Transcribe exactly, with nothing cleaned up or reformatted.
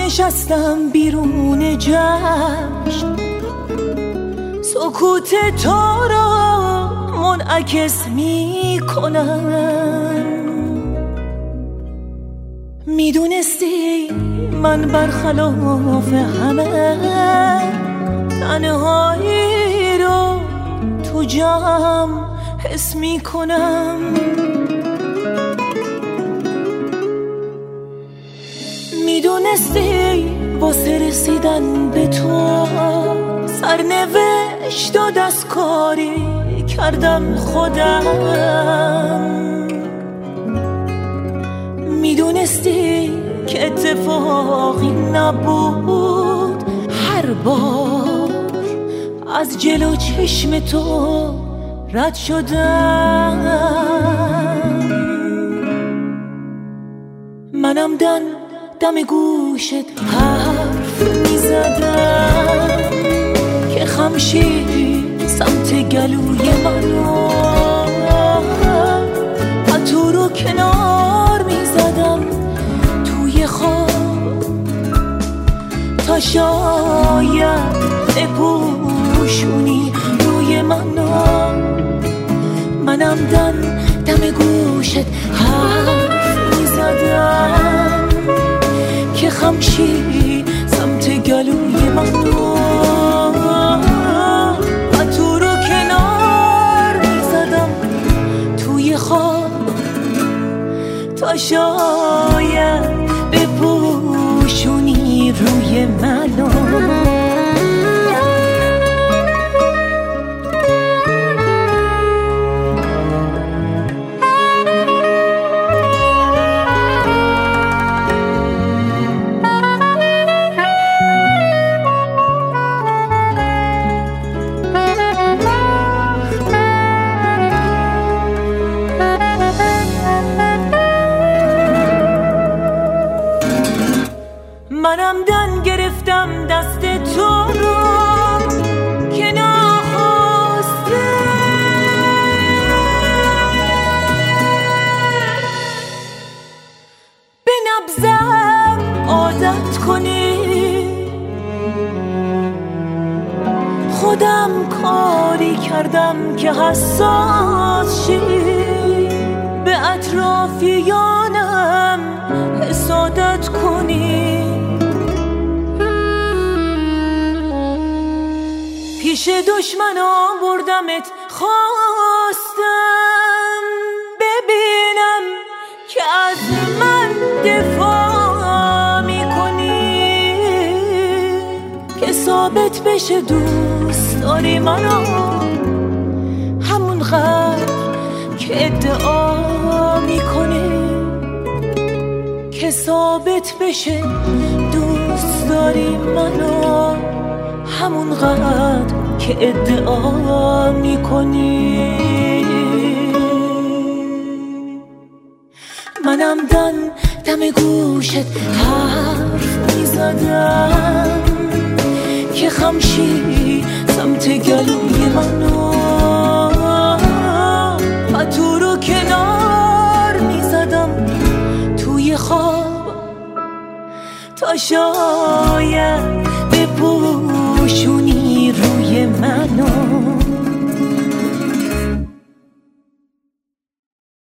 نشستم بیرون جشن، سکوت تو را منعکس می کنم. میدونستی من برخلاف همه تنهایی رو تو جمع حس می کنم. میدونستی واسه رسیدن به تو سرنوشت و دستکاری کردم خودم. میدونستی که اتفاقی نبود هر بار از جلو چشم تو رد شدم. منم دن دم گوشت حرف میزدم که خمشیر سمت گلوی منو تو رو کنار میزدم توی خواب تا شاید بپوشونی روی منو. منم دن دم گوشت حرف میزدم که خمشیر سمت گلوی منو تو رو کنار میزدم توی خواب تا شاید بپوشونی روی منو. منم دن گرفتم دست تو رو که ناخواسته به نبضم عادت کنی. خودم کاری کردم که حساس شی، به اطرافیانم حسادت کنی. پیش دشمنا بردمت خواستم ببینم که از من دفاع میکنی، که ثابت بشه دوست داری منو همونقدر که ادعا میکنی، که ثابت بشه دوست داری منو همونقدر که ادعا میکنی. منم دن دم گوشت حرف میزدم که خمشیر سمت گلوی منو تو رو کنار میزدم توی خواب تا شاید بپوشونی